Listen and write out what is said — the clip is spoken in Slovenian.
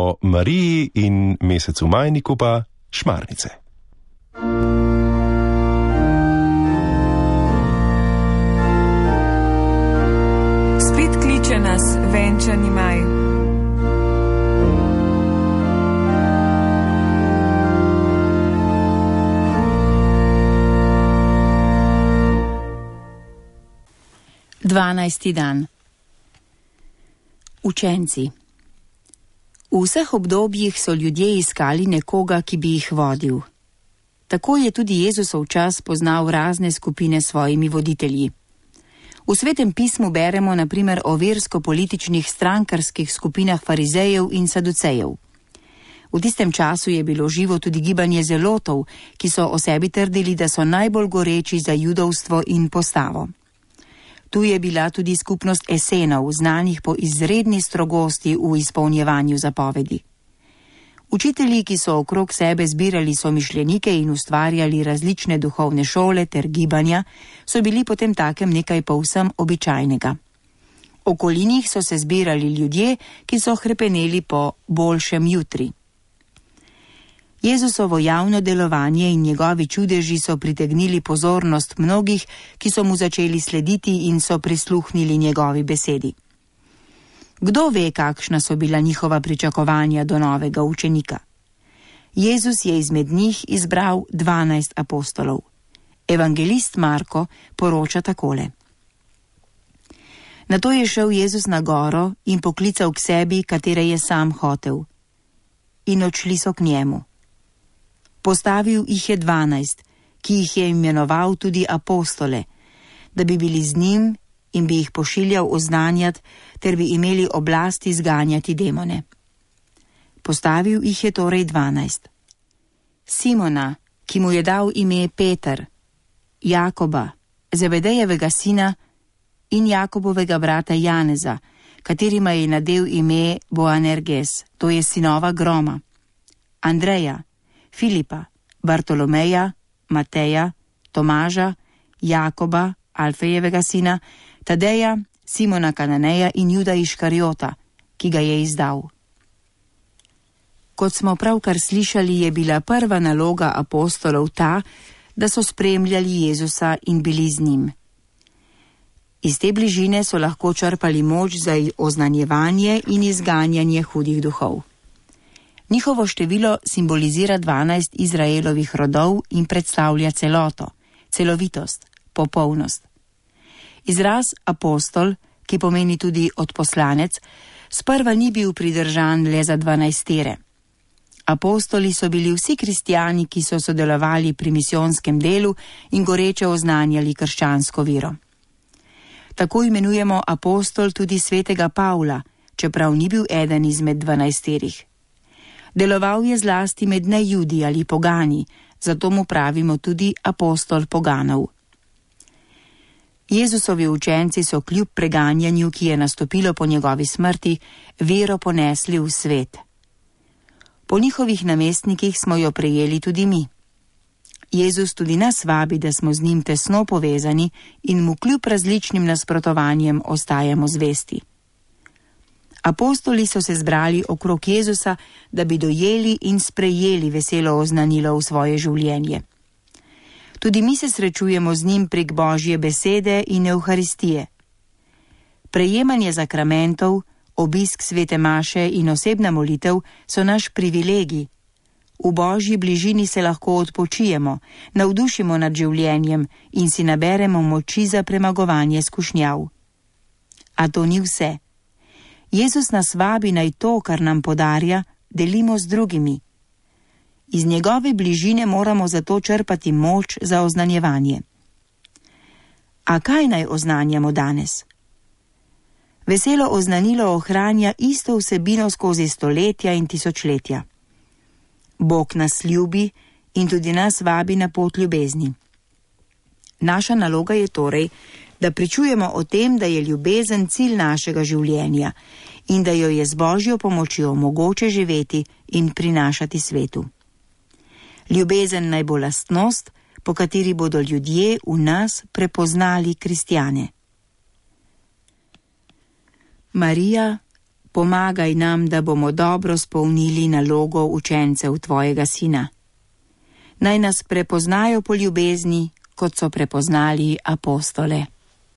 o Mariji in mesecu Majniku pa šmarnice. Spet kliče nas venčani maj. Dvanajsti dan. Učenci. V vseh obdobjih so ljudje iskali nekoga, ki bi jih vodil. Tako je tudi Jezusov čas poznal razne skupine s svojimi voditelji. V Svetem pismu beremo na primer o versko-političnih strankarskih skupinah farizejev in saducejev. V tistem času je bilo živo tudi gibanje zelotov, ki so o sebi trdili, da so najbolj goreči za judovstvo in postavo. Tu je bila tudi skupnost esenov, znanih po izredni strogosti v izpolnjevanju zapovedi. Učitelji, ki so okrog sebe zbirali somišljenike in ustvarjali različne duhovne šole ter gibanja, so bili potem takem nekaj povsem običajnega. Okoli njih so se zbirali ljudje, ki so hrepeneli po boljšem jutri. Jezusovo javno delovanje in njegovi čudeži so pritegnili pozornost mnogih, ki so mu začeli slediti in so prisluhnili njegovi besedi. Kdo ve, kakšna so bila njihova pričakovanja do novega učenika? Jezus je izmed njih izbral 12 apostolov. Evangelist Marko poroča takole. Nato je šel Jezus na goro in poklical k sebi, katere je sam hotel. In odšli so k njemu. Postavil jih je 12, ki jih je imenoval tudi apostole, da bi bili z njim in bi jih pošiljal oznanjati, ter bi imeli oblast izganjati demone. Postavil jih je torej 12. Simona, ki mu je dal ime Peter, Jakoba, Zebedejevega sina, in Jakobovega brata Janeza, katerima je nadel ime Boanerges, to je sinova groma, Andreja, Filipa, Bartolomeja, Mateja, Tomaža, Jakoba, Alfejevega sina, Tadeja, Simona Kananeja in Juda Iškariota, ki ga je izdal. Kot smo pravkar slišali, je bila prva naloga apostolov ta, da so spremljali Jezusa in bili z njim. Iz te bližine so lahko črpali moč za oznanjevanje in izganjanje hudih duhov. Njihovo število simbolizira 12 Izraelovih rodov in predstavlja celoto, celovitost, popolnost. Izraz apostol, ki pomeni tudi odposlanec, sprva ni bil pridržan le za 12. Apostoli so bili vsi kristjani, ki so sodelovali pri misijonskem delu in goreče oznanjali krščansko vero. Tako imenujemo apostol tudi svetega Pavla, čeprav ni bil eden izmed 12. Deloval je zlasti med nejudi ali pogani, zato mu pravimo tudi apostol poganov. Jezusovi učenci so kljub preganjanju, ki je nastopilo po njegovi smrti, vero ponesli v svet. Po njihovih namestnikih smo jo prejeli tudi mi. Jezus tudi nas vabi, da smo z njim tesno povezani in mu kljub različnim nasprotovanjem ostajamo zvesti. Apostoli so se zbrali okrog Jezusa, da bi dojeli in sprejeli veselo oznanilo v svoje življenje. Tudi mi se srečujemo z njim prek Božje besede in Evharistije. Prejemanje zakramentov, obisk svete maše in osebna molitev so naš privilegij. V Božji bližini se lahko odpočijemo, navdušimo nad življenjem in si naberemo moči za premagovanje skušnjav. A to ni vse. Jezus nas vabi naj to, kar nam podarja, delimo z drugimi. Iz njegove bližine moramo zato črpati moč za oznanjevanje. A kaj naj oznanjamo danes? Veselo oznanilo ohranja isto vsebino skozi stoletja in tisočletja. Bog nas ljubi in tudi nas vabi na pot ljubezni. Naša naloga je torej, da pričujemo o tem, da je ljubezen cilj našega življenja in da jo je z Božjo pomočjo mogoče živeti in prinašati svetu. Ljubezen naj bo lastnost, po kateri bodo ljudje v nas prepoznali kristjane. Marija, pomagaj nam, da bomo dobro spolnili nalogo učencev tvojega sina. Naj nas prepoznajo po ljubezni, kot so prepoznali apostole.